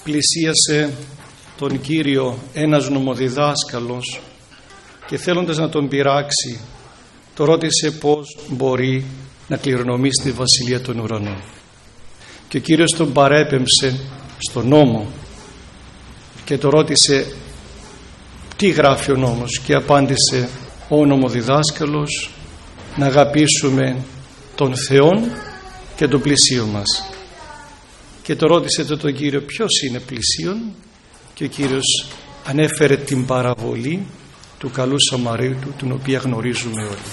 πλησίασε τον Κύριο ένας νομοδιδάσκαλος και θέλοντας να τον πειράξει το ρώτησε πώς μπορεί να κληρονομήσει τη βασιλεία των ουρανών. Και ο Κύριος τον παρέπεμψε στον νόμο και το ρώτησε τι γράφει ο νόμος, και απάντησε ο νομοδιδάσκαλος να αγαπήσουμε τον Θεόν και τον πλησίο μας. Και το ρώτησε τον Κύριο ποιος είναι πλησίον, και ο Κύριος ανέφερε την παραβολή του καλού Σαμαρίτου, την οποία γνωρίζουμε όλοι.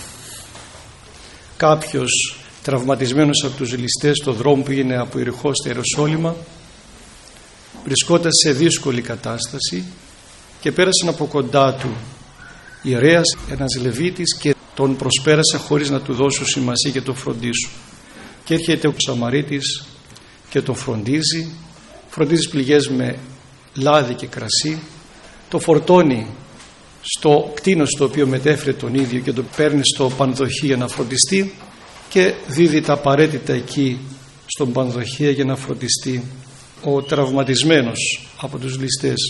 Κάποιος τραυματισμένος από τους ληστές στον δρόμο που είναι από Ιεριχώ στο Ιεροσόλυμα βρισκόταν σε δύσκολη κατάσταση και πέρασαν από κοντά του ιερέας, ένας Λεβίτης, και τον προσπέρασε χωρίς να του δώσουν σημασία και τον φροντίσουν. Και έρχεται ο Σαμαρίτης και τον φροντίζει πληγές με λάδι και κρασί, το φορτώνει στο κτίνος το οποίο μετέφερε τον ίδιο και το παίρνει στο πανδοχείο για να φροντιστεί και δίδει τα απαραίτητα εκεί στον πανδοχείο για να φροντιστεί ο τραυματισμένος από τους ληστές.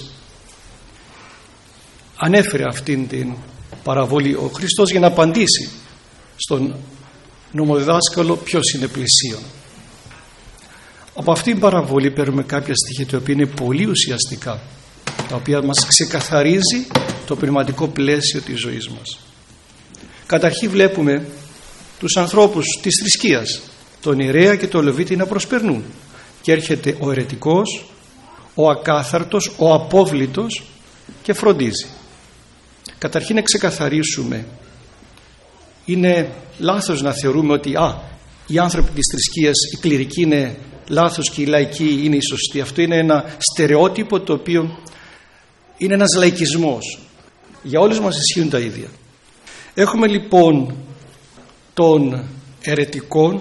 Ανέφερε αυτήν την παραβολή ο Χριστός για να απαντήσει στον νομοδιδάσκαλο ποιος είναι πλησίον. Από αυτήν την παραβολή παίρνουμε κάποια στοιχεία τα οποία είναι πολύ ουσιαστικά, τα οποία μας ξεκαθαρίζει το πνευματικό πλαίσιο της ζωής μας. Καταρχήν βλέπουμε τους ανθρώπους της θρησκείας, τον ιερέα και τον Λεβίτη, να προσπερνούν, και έρχεται ο αιρετικός, ο ακάθαρτος, ο απόβλητος και φροντίζει. Καταρχήν να ξεκαθαρίσουμε, είναι λάθος να θεωρούμε ότι οι άνθρωποι της θρησκείας, οι κληρικοί είναι λάθος και οι λαϊκοί είναι οι σωστοί. Αυτό είναι ένα στερεότυπο το οποίο είναι ένας λαϊκισμός. Για όλους μας ισχύουν τα ίδια. Έχουμε λοιπόν τον αιρετικό,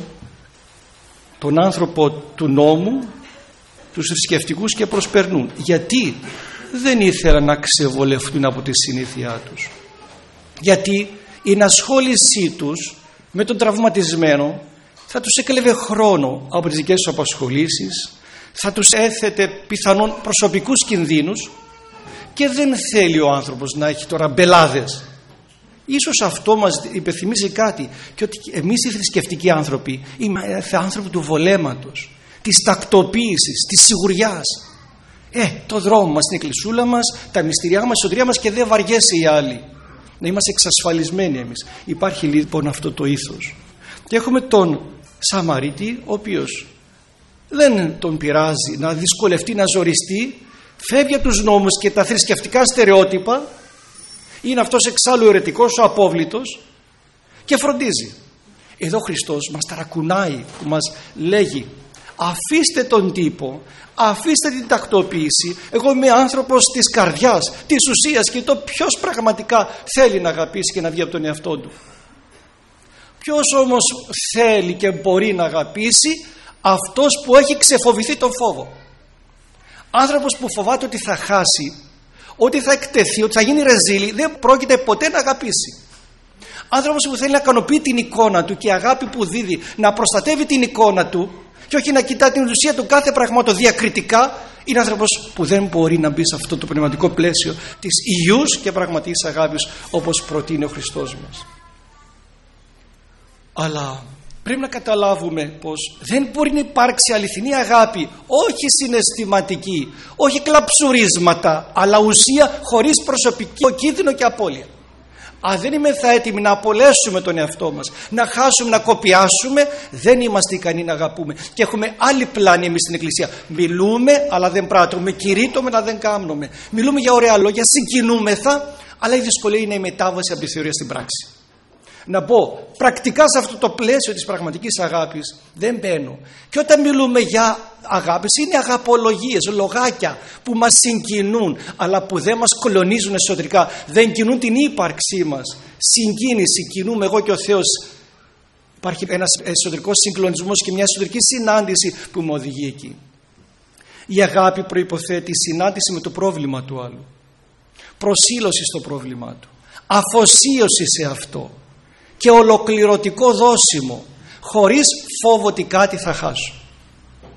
τον άνθρωπο του νόμου, τους θρησκευτικούς, και προσπερνούν. Γιατί δεν ήθελαν να ξεβολευτούν από τη συνήθειά τους. Γιατί η ενασχόλησή τους με τον τραυματισμένο θα τους έκλεβε χρόνο από τις δικές τους απασχολήσεις, θα τους έθετε πιθανόν προσωπικούς κινδύνους, και δεν θέλει ο άνθρωπος να έχει τώρα μπελάδες. Ίσως αυτό μας υπενθυμίζει κάτι, και ότι εμείς οι θρησκευτικοί άνθρωποι είμαστε άνθρωποι του βολέματος, της τακτοποίησης, της σιγουριάς. Το δρόμο μας, την εκκλησούλα μας, τα μυστηριά μας, η σωτηρία μας, και δεν βαριέσαι οι άλλοι. Να είμαστε εξασφαλισμένοι εμείς. Υπάρχει λοιπόν αυτό το ήθος. Και έχουμε τον Σαμαρίτη, ο οποίος δεν τον πειράζει να δυσκολευτεί, να ζοριστεί, φεύγει από τους νόμους και τα θρησκευτικά στερεότυπα, είναι αυτός εξάλλου αιρετικός, ο απόβλητος, και φροντίζει. Εδώ ο Χριστός μας ταρακουνάει, που μας λέγει αφήστε τον τύπο, αφήστε την τακτοποίηση, εγώ είμαι άνθρωπος της καρδιάς, της ουσίας, και το ποιος πραγματικά θέλει να αγαπήσει και να βγει από τον εαυτό του. Ποιος όμως θέλει και μπορεί να αγαπήσει? Αυτός που έχει ξεφοβηθεί τον φόβο. Άνθρωπος που φοβάται ότι θα χάσει, ότι θα εκτεθεί, ότι θα γίνει ρεζίλη, δεν πρόκειται ποτέ να αγαπήσει. Άνθρωπος που θέλει να ικανοποιεί την εικόνα του, και η αγάπη που δίδει να προστατεύει την εικόνα του και όχι να κοιτά την ουσία του κάθε πράγματο διακριτικά, είναι άνθρωπος που δεν μπορεί να μπει σε αυτό το πνευματικό πλαίσιο της υγιούς και πραγματικής αγάπης, όπως προτείνει ο Χριστός μας. Αλλά πρέπει να καταλάβουμε πως δεν μπορεί να υπάρξει αληθινή αγάπη, όχι συναισθηματική, όχι κλαψουρίσματα, αλλά ουσία χωρίς προσωπικό κίνδυνο και απώλεια. Αν δεν είμαστε έτοιμοι να απολέσουμε τον εαυτό μας, να χάσουμε, να κοπιάσουμε, δεν είμαστε ικανοί να αγαπούμε. Και έχουμε άλλη πλάνη εμείς στην Εκκλησία. Μιλούμε αλλά δεν πράττουμε, κηρύττουμε αλλά δεν κάνουμε. Μιλούμε για ωραία λόγια, συγκινούμεθα, αλλά η δυσκολία είναι η μετάβαση από τη θεωρία στην πράξη. Να πω, πρακτικά σε αυτό το πλαίσιο της πραγματικής αγάπης δεν μπαίνω. Και όταν μιλούμε για αγάπης, είναι αγαπολογίες, λογάκια που μας συγκινούν, αλλά που δεν μας κολονίζουν εσωτερικά, δεν κινούν την ύπαρξή μας. Συγκίνηση, κινούμε εγώ και ο Θεός. Υπάρχει ένας εσωτερικός συγκλονισμός και μια εσωτερική συνάντηση που με οδηγεί εκεί. Η αγάπη προϋποθέτει συνάντηση με το πρόβλημα του άλλου, προσήλωση στο πρόβλημά του, αφοσίωση σε αυτό και ολοκληρωτικό δώσιμο, χωρίς φόβο ότι κάτι θα χάσω.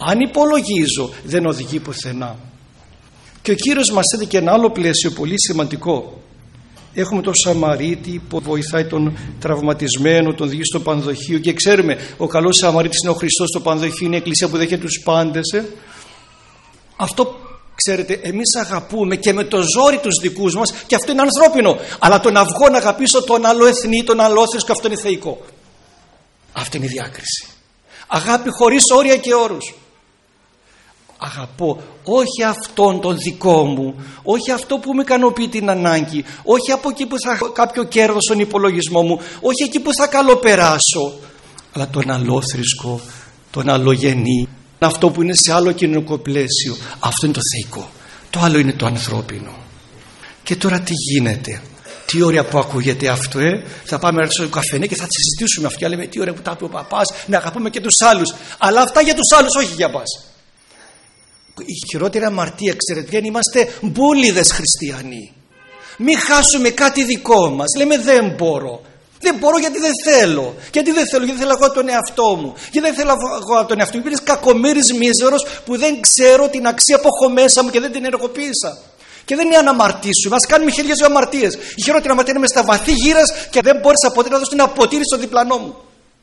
Αν υπολογίζω, δεν οδηγεί πουθενά. Και ο Κύριος μας έδωσε και ένα άλλο πλαίσιο πολύ σημαντικό. Έχουμε τον Σαμαρίτη που βοηθάει τον τραυματισμένο, τον οδηγεί στο πανδοχείο, και ξέρουμε ο καλός Σαμαρίτης είναι ο Χριστός στο πανδοχείο, είναι η εκκλησία που δέχεται τους πάντες. Αυτό, ξέρετε, εμείς αγαπούμε και με το ζόρι τους δικούς μας, και αυτό είναι ανθρώπινο. Αλλά το να βγω να αγαπήσω τον άλλο εθνή, τον άλλο θρησκό, αυτό είναι θεϊκό. Αυτή είναι η διάκριση. Αγάπη χωρίς όρια και όρους. Αγαπώ όχι αυτόν τον δικό μου, όχι αυτό που με ικανοποιεί την ανάγκη, όχι από εκεί που θα έχω κάποιο κέρδος στον υπολογισμό μου, όχι εκεί που θα καλοπεράσω, αλλά τον αλλόθρησκο, τον αλλογενή, αυτό που είναι σε άλλο κοινωνικό πλαίσιο. Αυτό είναι το θεϊκό. Το άλλο είναι το ανθρώπινο. Και τώρα τι γίνεται? Τι ωραία που ακούγεται αυτό, Θα πάμε στο καφενέ και θα συζητήσουμε αυτό. Λέμε τι ωραία που τα πει ο παπάς, να αγαπούμε και τους άλλους. Αλλά αυτά για τους άλλους, όχι για μας. Η χειρότερη αμαρτία, ξέρετε, είναι είμαστε μπούλιδες χριστιανοί. Μην χάσουμε κάτι δικό μας. Λέμε δεν μπορώ. Δεν μπορώ γιατί δεν θέλω. Γιατί δεν θέλω εγώ τον εαυτό μου. Γιατί δεν θέλω εγώ τον εαυτό μου. Είμαι κακομοίρης μίζερος που δεν ξέρω την αξία που έχω μέσα μου και δεν την ενεργοποίησα. Και δεν είναι αν αμαρτήσουμε. Ας κάνουμε χίλιες δύο αμαρτίες. Η χειρότερη αμαρτία είναι στα βαθύ γύρας και δεν μπόρεσα ποτέ να δώσω ένα ποτήρι στο διπλανό μου.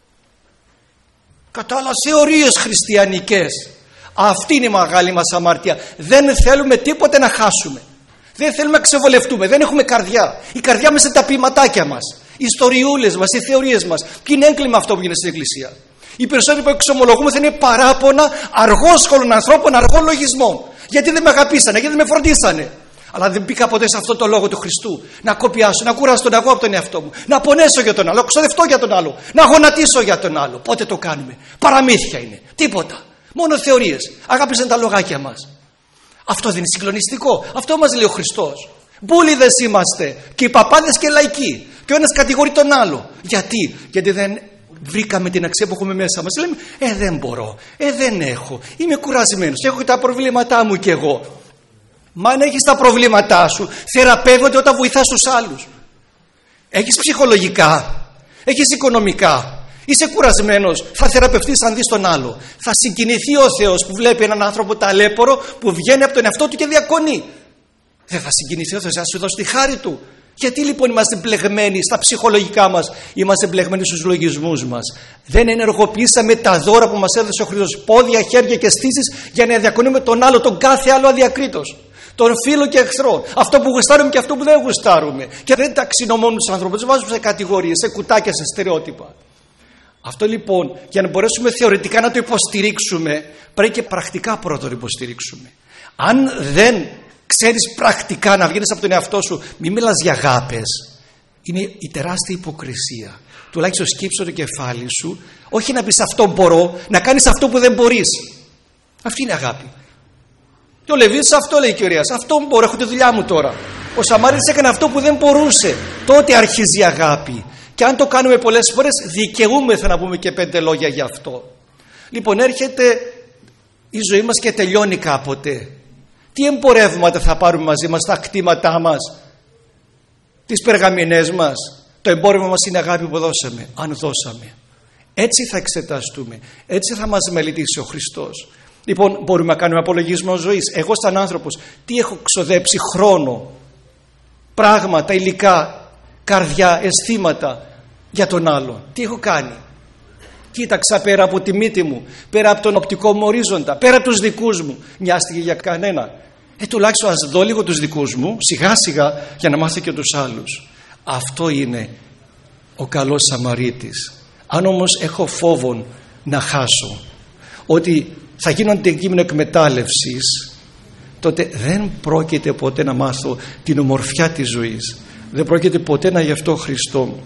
Κατά άλλα θεωρίες χριστιανικές. Αυτή είναι η μεγάλη μας αμαρτία. Δεν θέλουμε τίποτε να χάσουμε. Δεν θέλουμε να ξεβολευτούμε. Δεν έχουμε καρδιά. Η καρδιά μας είναι τα ποιηματάκια μας. Οι ιστοριούλες μας, οι θεωρίες μας. Και είναι έγκλημα αυτό που γίνεται στην Εκκλησία. Οι περισσότεροι που εξομολογούμε θα είναι παράπονα αργόσχολων ανθρώπων, αργών λογισμών. Γιατί δεν με αγαπήσανε, γιατί δεν με φροντίσανε. Αλλά δεν μπήκα ποτέ σε αυτό το λόγο του Χριστού. Να κοπιάσω, να κουράσω τον εγώ από τον εαυτό μου. Να πονέσω για τον άλλο, να ξοδευτώ για τον άλλο. Να γονατίσω για τον άλλο. Πότε το κάνουμε? Παραμύθια είναι. Τίποτα. Μόνο θεωρίες. Αγάπησαν τα λογάκια μας. Αυτό δεν είναι συγκλονιστικό? Αυτό μας λέει ο Χριστός. Μπούλιδες είμαστε. Και οι παπάδες και λαϊκοί. Και ο ένας κατηγορεί τον άλλο. Γιατί δεν βρήκαμε την αξία που έχουμε μέσα μας. Λέμε δεν μπορώ. Δεν έχω. Είμαι κουρασμένος. Έχω τα προβλήματά μου κι εγώ. Μα αν έχεις τα προβλήματά σου, θεραπεύονται όταν βοηθάς τους άλλους. Έχεις ψυχολογικά. Έχεις οικονομικά. Είσαι κουρασμένος, θα θεραπευτείς αν δεις τον άλλο. Θα συγκινηθεί ο Θεός που βλέπει έναν άνθρωπο ταλέπορο που βγαίνει από τον εαυτό του και διακονεί. Δεν θα συγκινηθεί ο Θεός, θα σου δώσει τη χάρη του. Γιατί λοιπόν είμαστε μπλεγμένοι στα ψυχολογικά μας, είμαστε μπλεγμένοι στους λογισμούς μας? Δεν ενεργοποιήσαμε τα δώρα που μας έδωσε ο Χριστός, πόδια, χέρια και στήσεις, για να διακονούμε τον άλλο, τον κάθε άλλο αδιακρίτως. Τον φίλο και εχθρό. Αυτό που γουστάρουμε και αυτό που δεν γουστάρουμε. Και δεν ταξινομώνουμε τους ανθρώπους, δεν βάζουμε σε κατηγορίες, σε κουτάκια, σε στερεότυπα. Αυτό λοιπόν, για να μπορέσουμε θεωρητικά να το υποστηρίξουμε, πρέπει και πρακτικά πρώτα να το υποστηρίξουμε. Αν δεν ξέρεις πρακτικά να βγαίνεις από τον εαυτό σου, μην μιλάς για αγάπες. Είναι η τεράστια υποκρισία. Τουλάχιστον σκύψω το κεφάλι σου, όχι να πεις αυτό μπορώ, να κάνεις αυτό που δεν μπορείς. Αυτή είναι αγάπη. Και ο Λεβίτης αυτό λέει, κυρίας, αυτό μπορώ, έχω τη δουλειά μου τώρα. Ο Σαμαρίτης έκανε αυτό που δεν μπορούσε. Τότε αρχίζει η αγάπη. Και αν το κάνουμε πολλές φορές, δικαιούμεθα να πούμε και 5 λόγια γι' αυτό. Λοιπόν, έρχεται η ζωή μας και τελειώνει κάποτε. Τι εμπορεύματα θα πάρουμε μαζί μας, τα κτήματά μας, τις περγαμηνές μας? Το εμπόρευμα μας είναι αγάπη που δώσαμε, αν δώσαμε. Έτσι θα εξεταστούμε, έτσι θα μας μελετήσει ο Χριστός. Λοιπόν, μπορούμε να κάνουμε απολογισμό ζωής. Εγώ σαν άνθρωπος τι έχω ξοδέψει? Χρόνο, πράγματα, υλικά, καρδιά, αισθήματα για τον άλλο. Τι έχω κάνει? Κοίταξα πέρα από τη μύτη μου, πέρα από τον οπτικό μου ορίζοντα, πέρα από τους δικούς μου? Νοιάστηκε για κανένα? Τουλάχιστον ας δω λίγο τους δικούς μου, σιγά σιγά, για να μάθω και τους άλλους. Αυτό είναι ο καλός Σαμαρίτης. Αν όμως έχω φόβο να χάσω, ότι θα γίνονται κείμενο εκμετάλλευσης, τότε δεν πρόκειται ποτέ να μάθω την ομορφιά της ζωής. Δεν πρόκειται ποτέ να γι' αυτό Χριστό.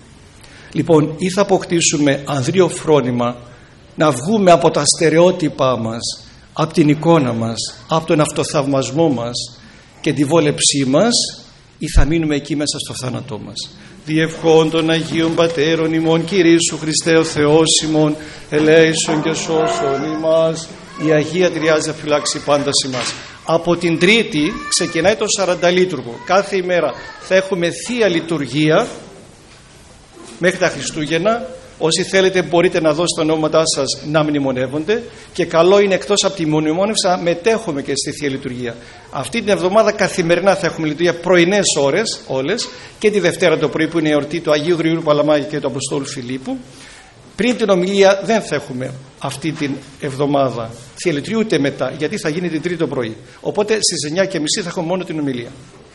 Λοιπόν, ή θα αποκτήσουμε ανδρείο φρόνημα να βγούμε από τα στερεότυπά μας, από την εικόνα μας, από τον αυτοθαυμασμό μας και τη βόλεψή μας, ή θα μείνουμε εκεί μέσα στο θάνατό μας. Διευχών των Αγίων Πατέρων ημών, Κυρίσου Χριστέ ο Θεός ημών, ελέησον και σώσον ημάς. Η Αγία Τριάδα φυλάξει πάντα ημάς. Από την Τρίτη ξεκινάει το 40 λίτουργο. Κάθε ημέρα θα έχουμε Θεία Λειτουργία μέχρι τα Χριστούγεννα, Όσοι θέλετε μπορείτε να δώσετε τα ονόματά σας να μνημονεύονται, και καλό είναι εκτός από τη μνημόνευση να μετέχουμε και στη Θεία Λειτουργία. Αυτή την εβδομάδα καθημερινά θα έχουμε λειτουργία πρωινές ώρες όλες, και τη Δευτέρα το πρωί που είναι η εορτή του Αγίου Γρηγορίου Παλαμάκη και του Αποστόλου Φιλίππου. Πριν την ομιλία δεν θα έχουμε αυτή την εβδομάδα Θεία Λειτουργία ούτε μετά, γιατί θα γίνει την Τρίτη το πρωί. Οπότε στις 9:30 θα έχουμε μόνο την ομιλία.